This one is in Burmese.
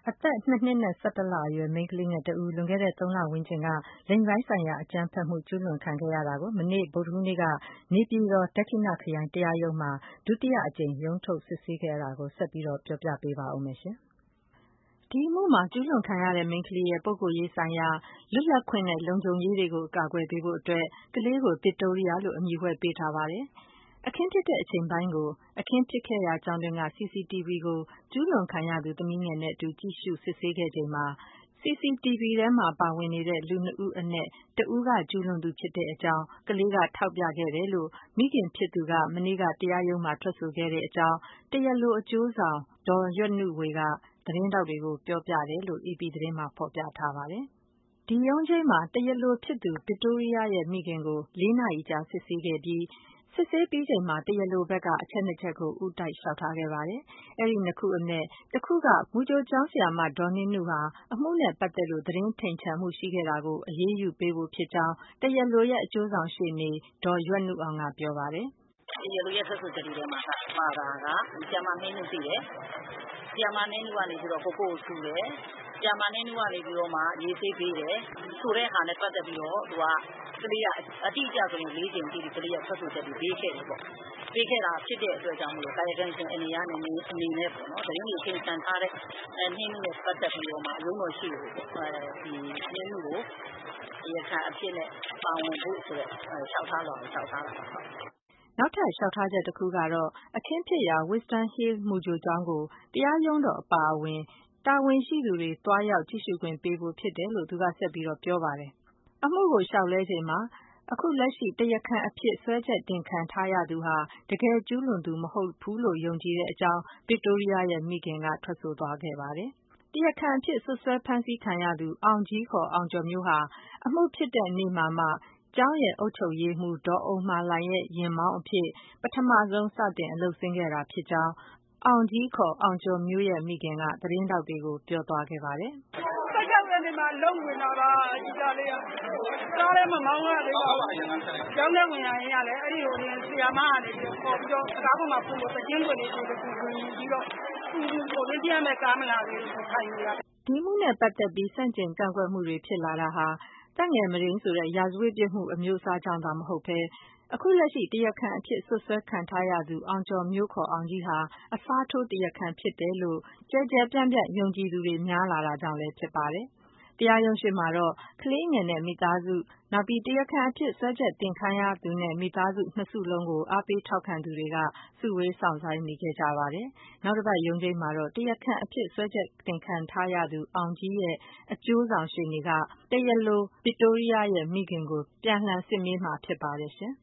အသက် 2 နှစ်နဲ့ 11 လအရွယ် မိန်းကလေးငယ်တဦး လွန်ခဲ့တဲ့ 3 လဝန်းကျင်က လိင်ပိုင်းဆိုင်ရာအကြမ်းဖက်မှု ကျူးလွန်ခံခဲ့ရတာကို မနေ့ ဗုဒ္ဓဟူးနေ့က နေပြည်တော် ဒက္ခိဏခရိုင်တရားရုံးမှာ ဒုတိယအကြိမ် ရုံးထုတ်စစ်ဆေးခဲ့တာကို ဆက်ပြီးပြောပြပေးပါဦးမယ်။ ဒီအမှုမှာ ကျူးလွန်ခံရတဲ့ မိန်းကလေးရဲ့ ပုဂ္ဂိုလ်ရေးဆိုင်ရာ လွတ်လပ်ခွင့်နဲ့ လုံခြုံရေးတွေကို အကာအကွယ်ပေးဖို့အတွက် ကလေးကို Victoria လို့ အမည်ဝှက်ပေးထားပါတယ်။ အခင်းဖြစ်တဲ့အချိန်ပိုင်းကို အခင်းဖြစ်ခဲ့ရာကျောင်းတွင်းက CCTV ကို ကျူးလွန်ခံရသူ သမီးငယ်နဲ့အတူ ကြည့်ရှုစစ်ဆေးခဲ့ချိန်မှာ CCTV ထဲမှာ ပါဝင်နေတဲ့ လူ 2 ဦးအနက် တဦးက ကျူးလွန်သူဖြစ်တဲ့အကြောင်း ကလေးက ထောက်ပြခဲ့တယ်လို့ မိခင်ဖြစ်သူက မနေ့က တရားရုံးမှာ ထွက်ဆိုခဲ့တဲ့အကြောင်း တရားလိုအကျိုးဆောင် ဒေါ်ရွက်နုဝေက သတင်းထောက်တွေကို ပြောပြတယ်လို့ AP သတင်းမှာ ဖော်ပြထားပါတယ်။ ဒီရုံးချိန်းမှာ တရားလိုဖြစ်သူ Victoria ရဲ့မိခင်ကို 4 နာရီကြာ စစ်ဆေးခဲ့ပြီး စစ်ဆေးပြီးချိန်မှာ တရားလိုဘက်က အချက် 2 ချက်ကို ဦးတိုက်လျှောက်ထားခဲ့ပါတယ်။ အဲဒီ 2 ခုအနက် တခုက မူကြိုကျောင်းဆရာမ ဒေါ်နှင်းနုဟာ အမှုနဲ့ပတ်သက်လို့ သတင်းထိန်ချန်မှုရှိခဲ့တာကို အရေးယူပေးဖို့ဖြစ်ကြောင်း တရားလိုရဲ့အကျိုးဆောင်ရှေ့နေ ဒေါ်ရွက်နုအောင်က ပြောပါတယ်။ “တရားလိုရဲ့ထွက်ဆိုချက်တွေထဲမှာပါတာက ဆရာမနှင်းနုသိတယ်။ ဆရာမနှင်းနုကနေပြီးတော့ ကိုကိုကိုထူတယ်။ ဆရာမနှင်းနုကနေပြီးတော့မှ ရေဆေးပေးတယ်ဆိုတဲ့ဟာနဲ့ပတ်သက်ပြီးတော့ ကလေးကအတိအကျဆိုရင် 4 ကြိမ်တိတိ ကလေးကထွက်ဆိုချက်တွေပေးခဲ့တယ်ပေါ့။ ပေးခဲ့တာဖြစ်တဲ့အတွက်ကြောင့်မို့လို့ ကာယကံရှင်အနေနဲ့ပေါ့နော် သတင်းတွေထိန်ချန်ထားတဲ့ နှင်းနုနဲ့ပတ်သက်ပြီးတော့မှ အရုံးတော်ရှေ့ကို နှင်းနုကို တရားခံအဖြစ်နဲ့ပါဝင်ဖို့ဆိုတဲ့ လျှောက်ထားလွှာကို လျှောက်ထားတာပါ။ ” နောက်ထပ်လျှောက်ထားချက်တခုကတော့ အခင်းဖြစ်ရာ Wisdom Hill မူကြိုကျောင်းကို တရားရုံးတော်အပါအဝင် တာဝန်ရှိသူတွေ သွားရောက်ကြည့်ရှုခွင့်ပေးဖို့ဖြစ်တယ်လို့ သူကဆက်ပြီးပြောပါတယ်။ အမှုကိုလျှောက်လဲချိန်မှာ အခုလက်ရှိ တရားခံအဖြစ်စွဲချက်တင်ခံထားရသူဟာ တကယ်ကျူးလွန်သူမဟုတ်ဘူးလို့ ယုံကြည်တဲ့အကြောင်း Victoria ရဲ့မိခင်က ထွက်ဆိုသွားခဲ့ပါတယ်။ တရားခံအဖြစ် စွပ်စွဲဖမ်းဆီးခံရသူ အောင်ကြီး အောင်ကျော်မျိုးဟာ အမှုဖြစ်တဲ့နေ့မှာမှ ကျောင်းအုပ်ချုပ်ရေးမှူး ဒေါ်ဥမ္မာလှိုင်ရဲ့ ယာဉ်မောင်းအဖြစ် ပထမဆုံးစတင်အလုပ်ဆင်းခဲ့တာဖြစ်ကြောင်း အောင်ကြီး အောင်ကျော်မျိုးရဲ့မိခင်က သတင်းထောက်တွေကို ပြောသွားခဲ့ပါတယ်။ “၁၆ ရက်နေ့မှာအလုပ်ဝင်တာပါ ဒီသားလေးက ကားလည်းမမောင်းရသေးပါဘူး။ ကျောင်းထဲဝင်လာရင်းကလည်း ဆရာမကနေပြီးတော့ခေါ်ပြီးတော့ တံခါးပေါ်မှာဖွင့်ဖို့ သီချင်းခွေလေးဆိုလို့ဝင်ယူပြီးတော့ သူတယောက်နဲ့ကားမလာသေးဘူး ထိုင်နေတာ။ ” ဒီအမှုနဲ့ပတ်သက်ပြီး ဆန့်ကျင်ကန့်ကွက်မှုတွေဖြစ်လာတာဟာ သက်ငယ်မုဒိမ်းဆိုတဲ့ ရာဇဝတ်ပြစ်မှုအမျိုးအစားကြောင့်သာမဟုတ်ပဲ အခုလက်ရှိ တရားခံအဖြစ်စွပ်စွဲခံထားရသူ အောင်ကျော်မျိုး အောင်ကြီးဟာ အစားထိုးတရားခံဖြစ်တယ်လို့ ကျယ်ကျယ်ပြန့်ပြန့်ယုံကြည်သူတွေများလာတာကြောင့်လည်းဖြစ်ပါတယ်။ တရားရုံးရှေ့မှာတော့ ကလေးငယ်နဲ့မိသားစု၊ နောက်ပြီး တရားခံအဖြစ်စွဲချက်တင်ခံရသူနဲ့ မိသားစု 2 စုလုံးကို အားပေးထောက်ခံသူတွေက စုဝေးစောင့်ဆိုင်းနေခဲ့ကြပါတယ်။ နောက်တပတ်ရုံးချိန်းမှာတော့ တရားခံအဖြစ်စွဲချက်တင်ခံထားရသူ အောင်ကြီးရဲ့ အကျိုးဆောင်ရှေ့နေက တရားလို Victoria ရဲ့မိခင်ကို ပြန်လှန်စစ်မေးမှာဖြစ်ပါတယ်ရှင်